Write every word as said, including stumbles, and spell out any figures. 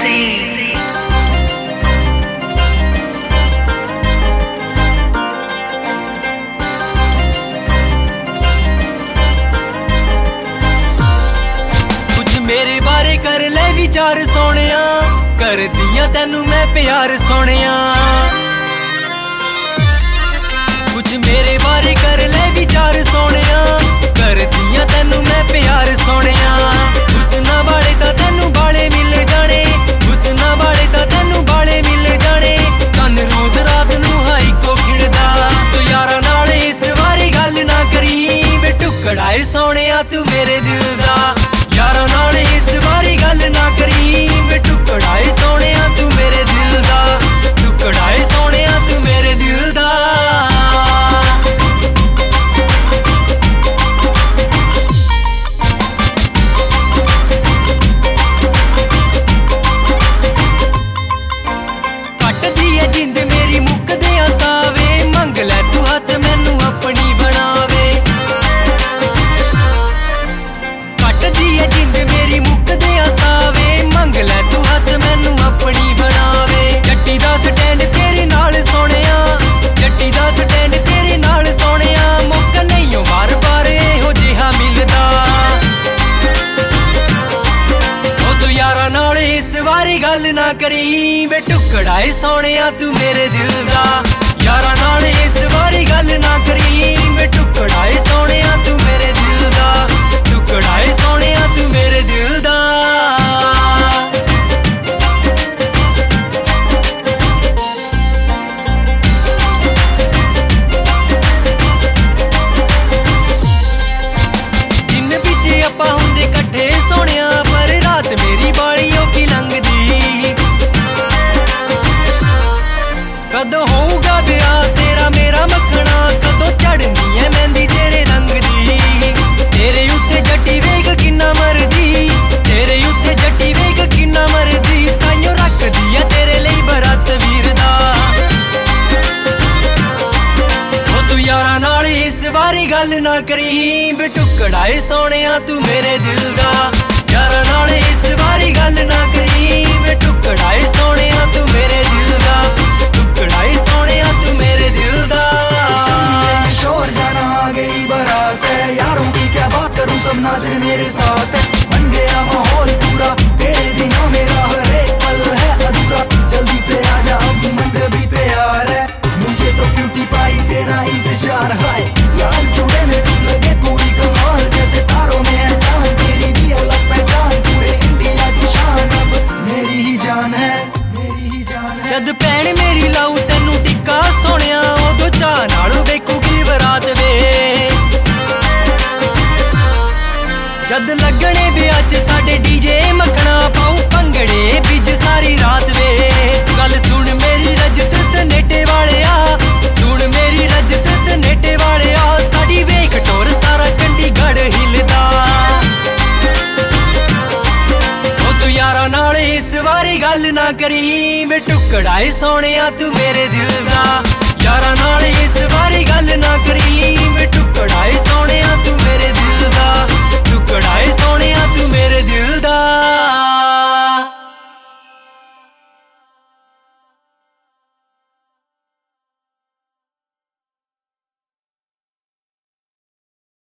scene. कुछ मेरे बारे कर ले विचार सोनिया, कर दिया तेनू मैं प्यार सोनिया। कुछ मेरे बारे कर ले विचार सोनिया, कर दिया तेनू मैं प्यार सोनिया। हुस्ना वाले तां तेनू बाले मिल जाने, हुस्ना वाले तां तेनू बाले मिल जाने। चन रोज रात नू हाई को खिड़दा, तू यारा नाल इस बारी गल ना करी वे टुकड़ा सोनिया तू मेरे दिल दा। यारा नाल इस बारी गल ना करी वे टुकड़ा सोनिया तू मेरे दिल दा, टुकड़ा सोनिया तू मेरे दिल दा। जिंद मेरी मुकदे सावे, मंग लै तू हथ मैनू अपनी बनावे। कट दी है जिंद मेरी मुकदे सावे, मंग लै तू हथ मैनू अपनी बनावे। जट्टी दा स्टैंड तेरे नाल सोनिया, जट्टी दा स्टैंड तेरे नाल सोनिया। मुक नहीं हो बार बार इहो जिहा मिलदा, ओ तू यारा नाल इस बारी गल ना करी वे टुकड़ा सोनिया तू मेरे दिल दा। यारा नाल इस बारी गल ना करी वे टुकड़ा सोनिया तू मेरे दिल दा, टुकड़ा सोनिया तू मेरे दिल दा। दिन पिछे आपां हुंदे कट्ठे सोनिया, पर रात मेरी बाली औखी लंघदी। कदों होऊगा ब्याह तेरा मेरा मखना, कदों चढ़नी है मेहंदी तेरे रंग दी। तेरे उत्ते जट्टी वेख किन्ना मरदी, तेरे उत्ते जट्टी वेख किन्ना मरदी। ताइयों रख दिया तेरे लिए बरात वीर दा, ओ तू यारा नाल इस बारी गल ना करी वे टुकड़ा सोनिया तू मेरे दिल दा। यारा नाल इस बारी गल ना करी वे टुकड़ा सोनिया तू मेरे दिल दा, टुकड़ा सोनिया तू मेरे दिल दा। शोर जाना आ गई बारात है, यारों की क्या बात करूं सब नाच रहे मेरे साथ है। बन गया माहौल पूरा तेरे बिना मेरा हर एक पल है अधूरा। जल्दी से आजा अब मंडप भी तैयार है, मुझे तो क्यूटी पाई तेरा इंतजार है। लाल जोड़े में तू लगे पूरी कमाल, जैसे तारों में है जान तेरी भी अलग पहचान। पूरे इंडिया की शान अब मेरी ही जान है, मेरी ही जान है। जद भैन मेरी लाऊ तेनू टिक्का सोनिया, उदों चाह नाल वेखूगी बरात वे। जद लगने ब्याह च साडे डीजे मखना, पाऊ भंगड़े बिज सारी रात वे। गल सुन मेरी रजत तनेटे वाले आ, सुन मेरी रजत तनेटे वाले आ। साडी वेख टोर सारा चंडीगढ़ हिलदा, ओ तू यारा नाल इस बारी गल ना करी वे टुकड़ा सोनिया तू मेरे दिल दा। यारा नाल इस बारी गल ना करी वे टुकड़ा सोनिया